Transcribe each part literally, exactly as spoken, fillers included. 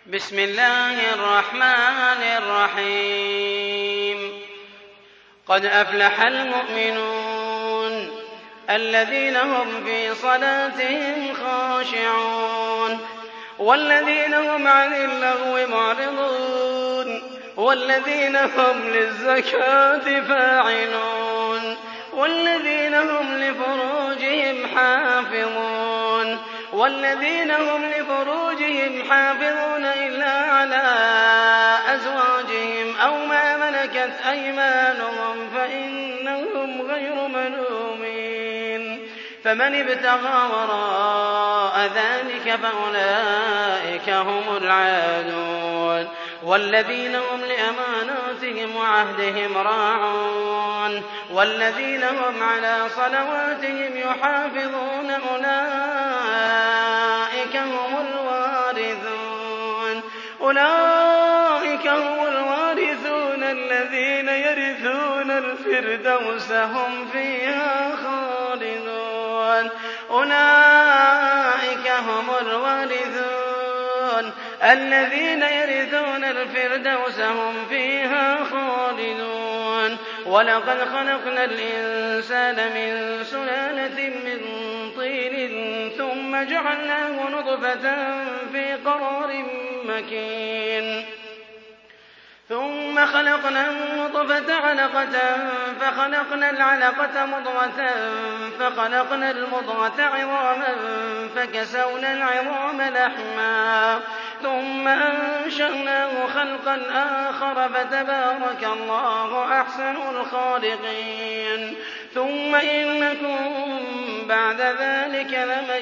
بسم الله الرحمن الرحيم قد أفلح المؤمنون الذين هم في صلاتهم خاشعون والذين هم عن اللغو معرضون والذين هم للزكاة فاعلون والذين هم لفروجهم حافظون والذين هم لفروجهم حافظون إلا على أزواجهم أو ما ملكت أيمانهم فإنهم غير ملومين فمن ابتغى وراء ذلك فأولئك هم العادون والذين هم لأماناتهم وعهدهم راعون والذين هم على صلواتهم يحافظون أولئك هم الوارثون أولئك هم الوارثون الذين يرثون الفردوس هم فيها خالدون أولئك هم الوارثون الذين يرثون الفردوس هم فيها خالدون ولقد خلقنا الإنسان من سلالة من طين ثم جعلناه نطفة في قرار مكين ثم خلقنا النطفة علقة فخلقنا العلقة مضغة فخلقنا المضغة عظاما فكسونا العظام لحما ثم أنشأناه خلقا آخر فتبارك الله أحسن الخالقين ثم إنكم بعد ذلك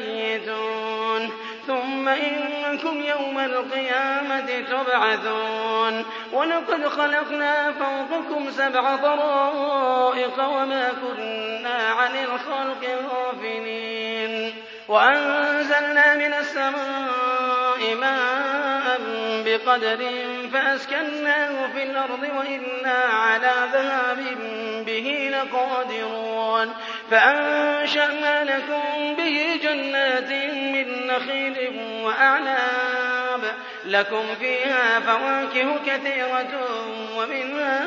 لميتون ثم إنكم يوم القيامة تبعثون ولقد خلقنا فوقكم سبع طرائق وما كنا عن الخلق غافلين وأنزلنا من السماء ماء بقدر فأسكناه في الأرض وإنا على ذهاب به لقادرون فأنشأنا لكم به جنات من نخيل وأعناب لكم فيها فواكه كثيرة ومنها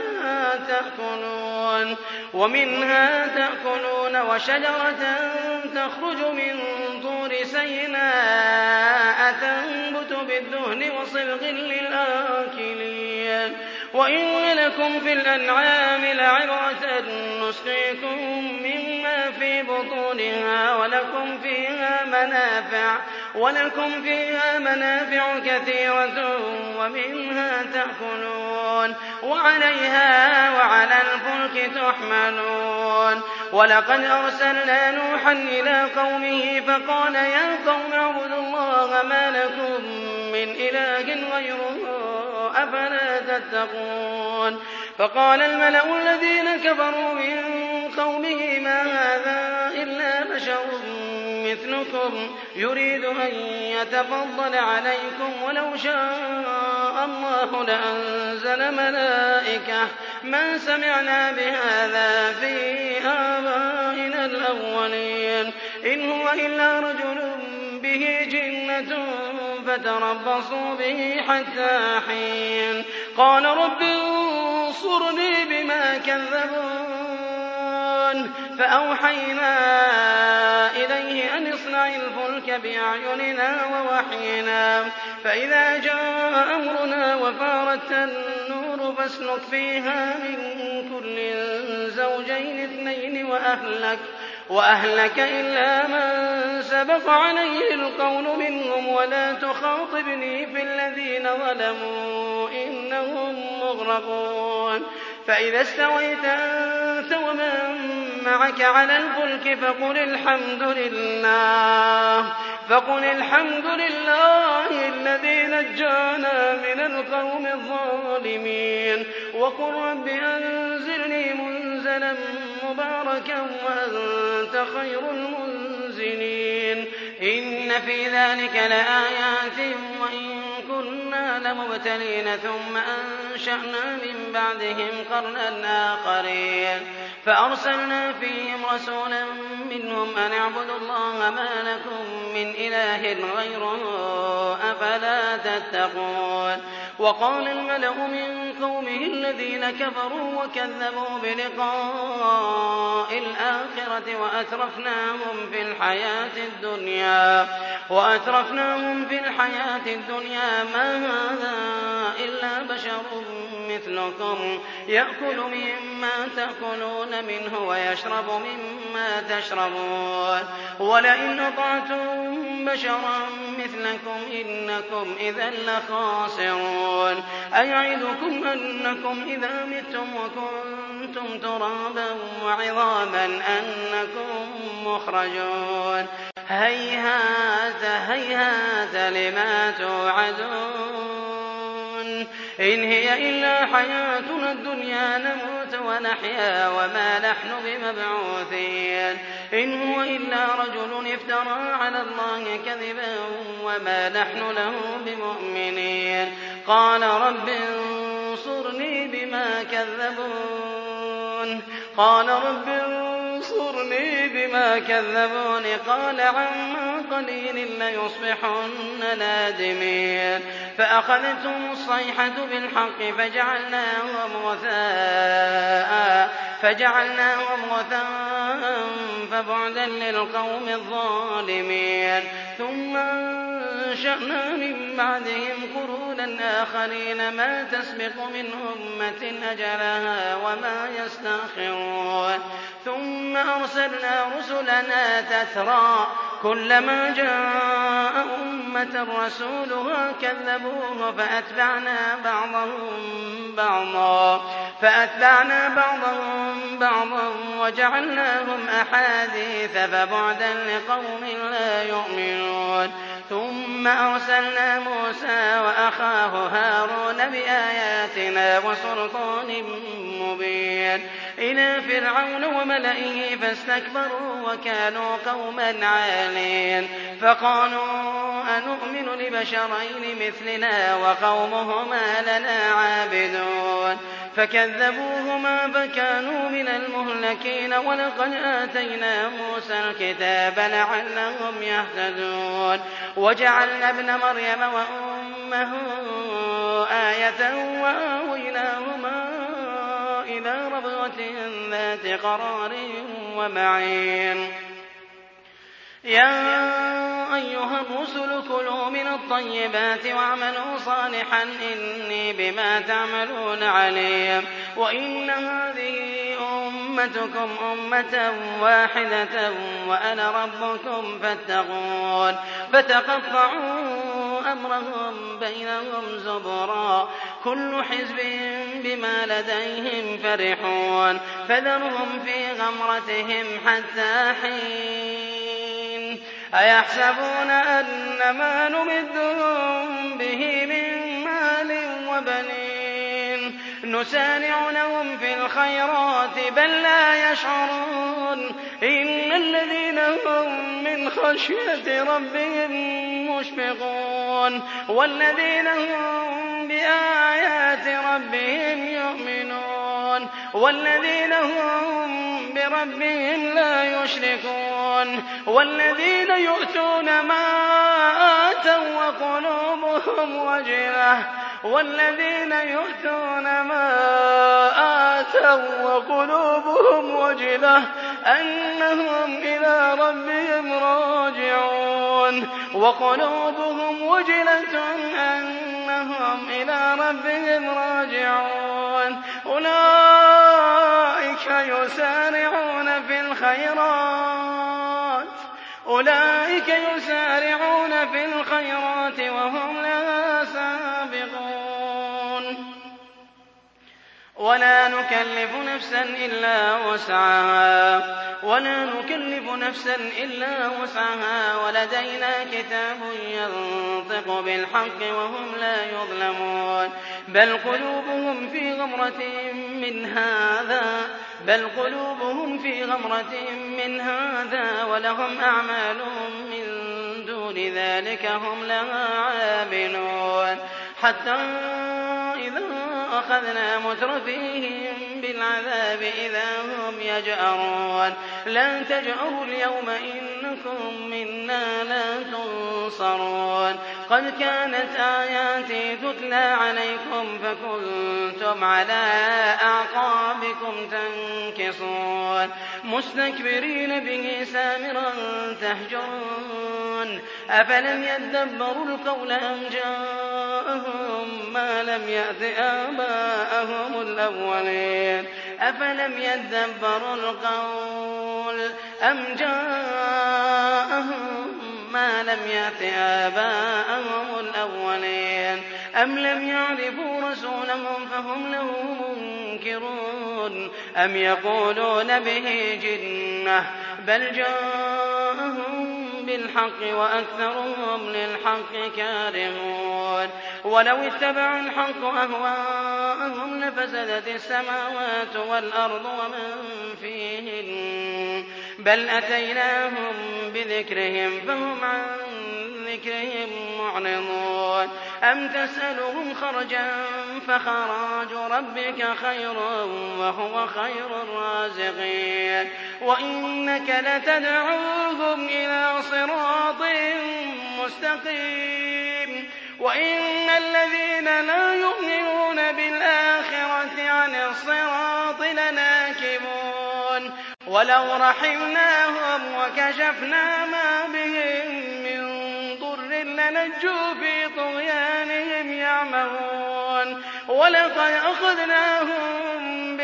تأكلون ومنها تأكلون وشجرة تخرج من طور سيناء تنبت بالدهن وصبغ للآكلين وإن لكم في الأنعام لعبرة نسقيكم مما في بطونها ولكم فيها منافع ولكم فيها منافع كثيرة ومنها تأكلون وعليها وعلى الفلك تحملون ولقد أرسلنا نوحا إلى قومه فقال يا قوم اعبدوا الله ما لكم من إله غيره أفلا تتقون فقال الملأ الذين كفروا من قومه ما هذا إلا بشر مثلكم يريد أن يتفضل عليكم ولو شاء الله لأنزل ملائكة ما سمعنا بهذا في آبائنا الأولين إن هو إلا رجل به جنة فتربصوا به حتى حين قال رب انصرني بما كذبون فأوحينا إليه أن اصنع الفلك بأعيننا ووحينا فإذا جاء أمرنا وفارت النور فاسلك فيها من كل زوجين اثنين وأهلك وأهلك إلا من سبق عليه القول منهم ولا تخاطبني في الذين ظلموا إنهم مغرقون فإذا استويت أنت ومن معك على الفلك فقل الحمد لله فقل الحمد لله الذي نجانا من القوم الظالمين وقل رب أنزلني منزلا مباركا وأنت خير المنزلين إن في ذلك لآيات وإن كنا لمبتلين ثم أنشأنا من بعدهم قرنا آخرين فأرسلنا فيهم رسولا منهم أن اعبدوا الله ما لكم من إله غيره أفلا تتقون وقال الملأ من قومه الذين كفروا وكذبوا بلقاء الآخرة وأترفناهم في الحياة الدنيا وأترفناهم في الحياة الدنيا ما هذا إلا بشر مثلكم يأكل مما تأكلون منه ويشرب مما تشربون ولئن أطعتم بشرا مثلكم إنكم إذا لخاسرون أيعدكم أنكم إذا متم وكنتم ترابا وعظاما أنكم مخرجون هيهات هيهات لما توعدون إن هي إلا حياتنا الدنيا نموت ونحيا وما نحن بمبعوثين إن هو إلا رجل افترى على الله كذبا وما نحن له بمؤمنين قال رب انصرني بما كذبون قال رب انصرني بما كذبون قال عما قليل ليصبحن نادمين فأخذتهم الصيحة بالحق فجعلناهم غثاء فجعلناهم غثاء فبعدا للقوم الظالمين ثم أنشأنا من بعدهم قرونا آخرين ما تسبق من أمة أجلها وما يستأخرون ثم أرسلنا رسلنا تترى كلما جاء أمة رسولها كذبوه فأتبعنا بعضهم بعضا فأتبعنا بعضهم بعضا وجعلناهم أحاديث فبعدا لقوم لا يؤمنون ثم أرسلنا موسى وأخاه هارون بآياتنا وسلطان مبين إلى فرعون وملئه فاستكبروا وكانوا قوما عالين فقالوا أنؤمن لبشرين مثلنا وقومهما لنا عابدون فكذبوهما فكانوا من المهلكين ولقد آتينا موسى الكتاب لعلهم يهتدون وجعلنا ابن مريم وأمه آية وآويناهما إلى ربوة ذات قرار ومعين يا أيها الرسل كلوا من الطيبات واعملوا صالحا إني بما تعملون عليم وإن هذه أمتكم أمة واحدة وأنا ربكم فاتقون فتقطعوا أمرهم بينهم زبرا كل حزب بما لديهم فرحون فذرهم في غمرتهم حتى حين أيحسبون أن ما نمدهم به من مال وبنين نسارع لهم في الخيرات بل لا يشعرون إن الذين هم من خشية ربهم مشفقون والذين هم بآيات ربهم يؤمنون والذين هم بربهم لا يشركون والذين يؤتون ما آتوا وقلوبهم وجلة والذين يؤتون ما آتوا وقلوبهم وجلة أنهم إلى ربهم راجعون وقلوبهم وجلة أنهم إلى ربهم راجعون أولئك يسارعون في الخيرات أولئك يسارعون في الخيرات وهم لها سابقون ولا نكلف نفسا إلا وسعها ولا نكلف نفسا إلا وسعها ولدينا كتاب ينطق بالحق وهم لا يظلمون بل قلوبهم في غمرة من هذا بل قلوبهم في غمرة من هذا ولهم أعمال من دون ذلك هم لها عاملون حتى إذا أخذنا مترفيهم بالعذاب إذا هم يجأرون لا تجأروا اليوم إنكم منا لا تنصرون قد كانت آياتي تتلى عليكم فكنتم على أعقابكم تنكصون مستكبرين به سامرا تهجرون أفلم يدبروا القول أم جاءهم ما لم يأت آباءهم الأولين أفلم يدبروا القول أم جاءهم ما لم يأت آباءهم الأولين أم لم يعرفوا رسولهم فهم له منكرون أم يقولون به جنة بل جاءهم بالحق وأكثرهم للحق كارهون ولو اتبعوا الحق أهواءهم لفسدت السماوات والأرض ومن فيهن بل أتيناهم بذكرهم فهم عن ذكرهم معرضون أم تسألهم خرجا فخراج ربك خير وهو خير الرازقين وإنك لتدعوهم إلى صراط مستقيم وإن الذين لا يؤمنون بالآخرة عن الصراط لناكبون ولو رحمناهم وكشفنا ما بهم من ضر لنجوا في طغيانهم يعمهون ولقد أخذناهم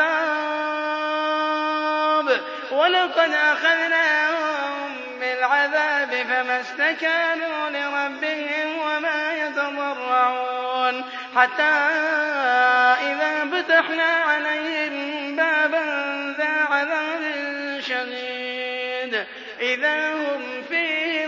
بالعذاب ولقد أخذناهم بالعذاب فما استكانوا لربهم وما يتضرعون حتى إذا فتحنا عليهم بابا ذا عذاب شديد إذا هم فيه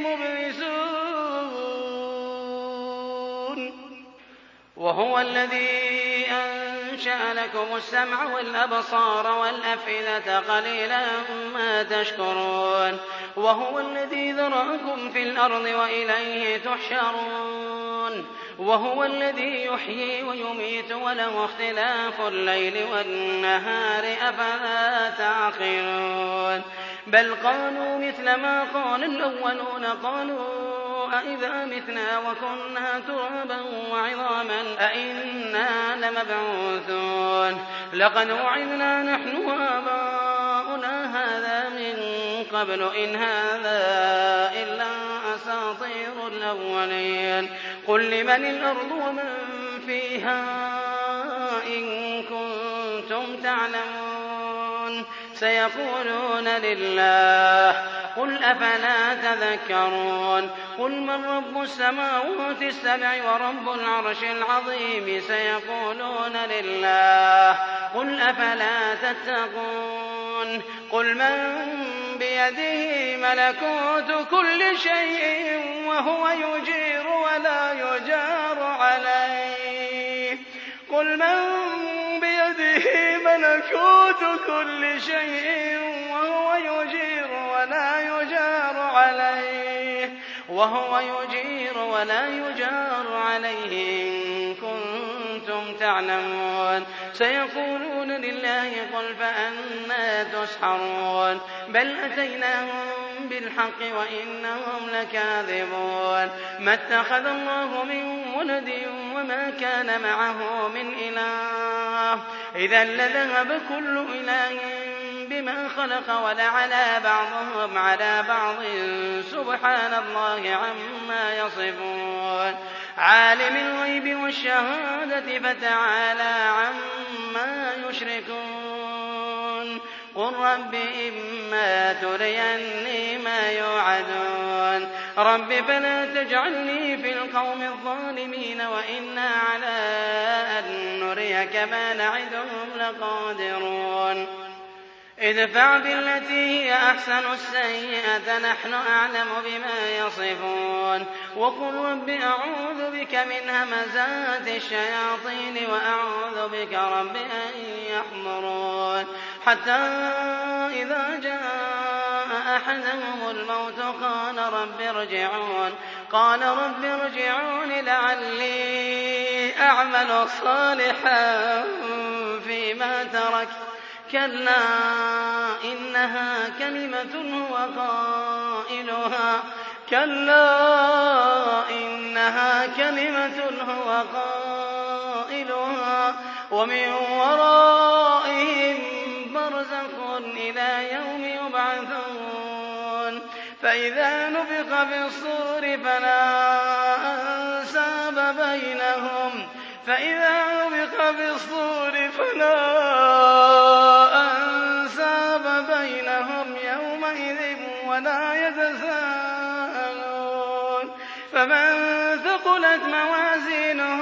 مبلسون وهو الذي أنشأ لكم السمع والأبصار والأفئدة قليلا ما تشكرون وهو الذي ذرأكم في الأرض وإليه تحشرون وهو الذي يحيي ويميت وله اختلاف الليل والنهار أفلا تعقلون بل قالوا مثل ما قال الأولون قالوا أئذا متنا وكنا ترابا وعظاما أئنا لمبعوثون لقد وعدنا نحن وآباؤنا هذا من قبل إن هذا إلا أساطير الأولين قل لمن الأرض ومن فيها إن كنتم تعلمون سيقولون لله قل أفلا تذكرون قل من رب السماوات السبع ورب العرش العظيم سيقولون لله قل أفلا تتقون قل من بيده ملكوت كل شيء وهو يجير ولا يجار عليه قل من بيده ملكوت كل شيء وهو يجير ولا يجار عليه وهو يجير ولا يجار عليه إن كنتم تعلمون سيقولون لله قل فأنى تسحرون بل أتيناهم بالحق وإنهم لكاذبون ما اتخذ الله من ولد وما كان معه من إله إذا لذهب كل إله بما خلق ولعلى بعضهم على بعض سبحان الله عما يصفون عالم الغيب والشهادة فتعالى عما يشركون قل رب إما تريني ما يوعدون رب فلا تجعلني في القوم الظالمين وإنا على أن نريك ما نعدهم لقادرون ادفع بالتي هي أحسن السيئة نحن أعلم بما يصفون وقل رب أعوذ بك من همزات الشياطين وأعوذ بك رب أن يحضرون حتى إذا جاء أحدهم الموت قال رب ارجعون قال رب ارجعون لعلي يعمل صالحا فيما ترك كلا إنها كلمة هو قائلها كلا إنها كلمة هو قائلها ومن ورائهم برزخ إلى يوم يبعثون فإذا نفخ في الصور فلا أنساب بينهم فإذا نفخ في الصور فلا أنساب بينهم يومئذ ولا يتساءلون فمن ثقلت موازينه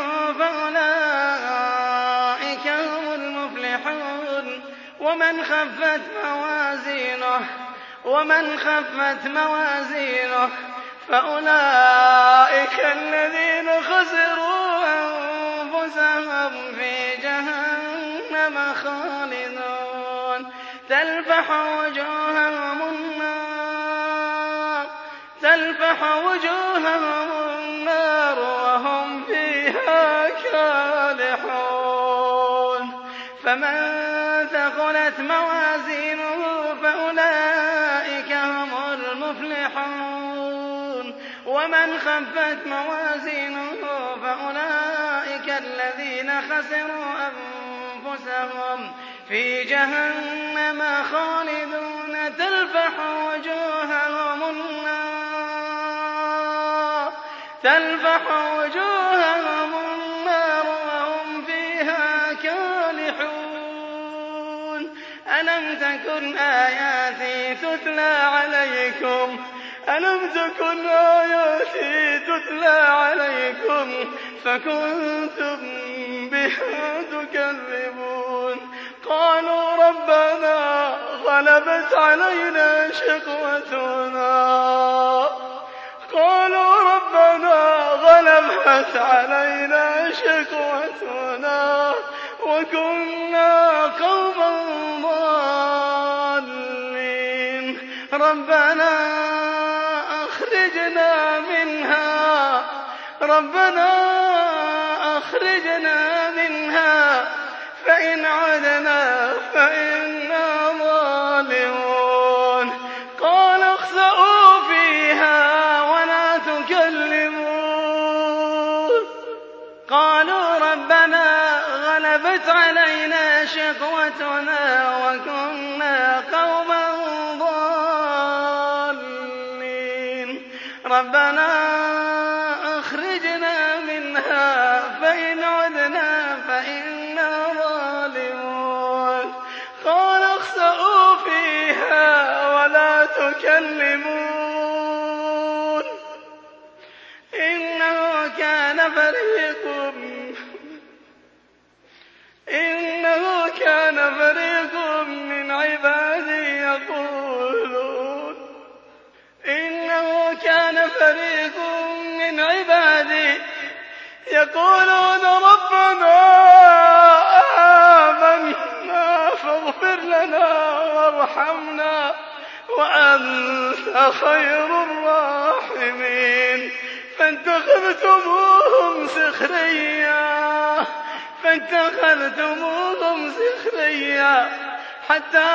فأولئك هم المفلحون ومن خفت موازينه ومن خفت موازينه فأولئك الذين خسروا أنفسهم في جهنم خالدون تلفح وجوههم النار تلفح وجوههم النار وهم فيها كالحون فمن ثقلت موازينه فأولئك هم المفلحون ومن خفت موازينه فأولئك الذين خسروا أنفسهم في جهنم خالدون تلفح وجوههم النار تلفح وجوههم النار وهم فيها كالحون ألم تكن آياتي تتلى عليكم ألم تكن آياتي تتلى عليكم فكنتم بها تكذبون قالوا ربنا غلبت علينا شقوتنا قالوا ربنا غلبت علينا شقوتنا وكنا قوما ضالين ربنا أخرجنا منها ربنا أخرجنا منها فإن عدنا فإنا ظالمون قال اخسئوا فيها ولا تكلمون قالوا ربنا غلبت علينا شقوتنا وكنا قوما ضالين ربنا أخرجنا منها فإن عدنا فإنا ظالمون قال اخسئوا فيها ولا تكلمون إنه كان فريق إنه كان فريق من عبادي يقولون إنه كان فريق من عبادي يقولون ربنا آمنا فاغفر لنا وارحمنا وأنت خير الراحمين فاتخذتموهم سخريا فاتخذتموهم سخريا حتى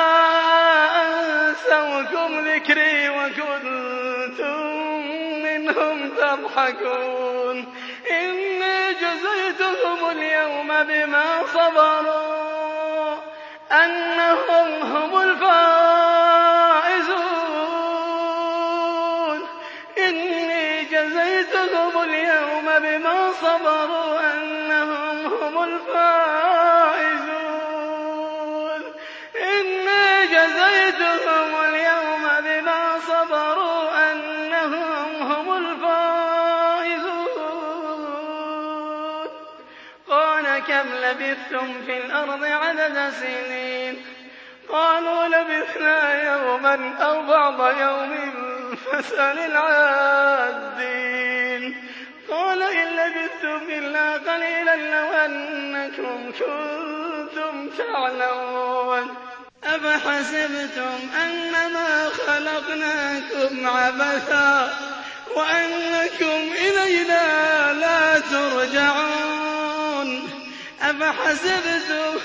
أنسوكم ذكري وكنتم منهم تضحكون إني جزيتهم اليوم بما صبروا أنهم هم الفائزون إني جزيتهم اليوم بما صبروا أنهم هم الفائزون إني جزيتهم اليوم بما صبروا أنهم هم الفائزون قال كم لبثتم في الأرض عدد سنين قالوا لبثنا يوما أو بعض يوم فاسأل العادين قال إن لبثتم إلا قليلا لو أنكم كنتم تعلمون أفحسبتم أنما خلقناكم عبثا وأنكم إلينا لا ترجعون أفحسبتم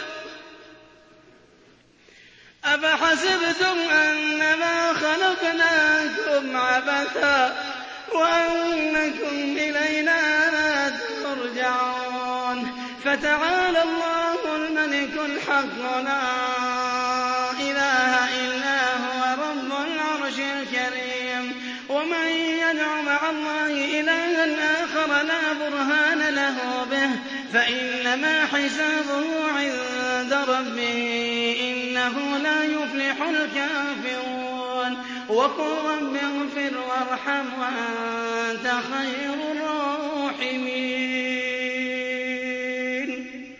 أفحسبتم أنما خلقناكم عبثا وأنكم إلينا لا ترجعون فتعالى الله الملك الحق لا إله إلا هو رب العرش الكريم ومن يدع مع الله إلها آخر لا برهان له به فإنما حسابه عند ربه إنه لا يفلح الكافرون وقل رب اغفر وارحم وأنت خير الراحمين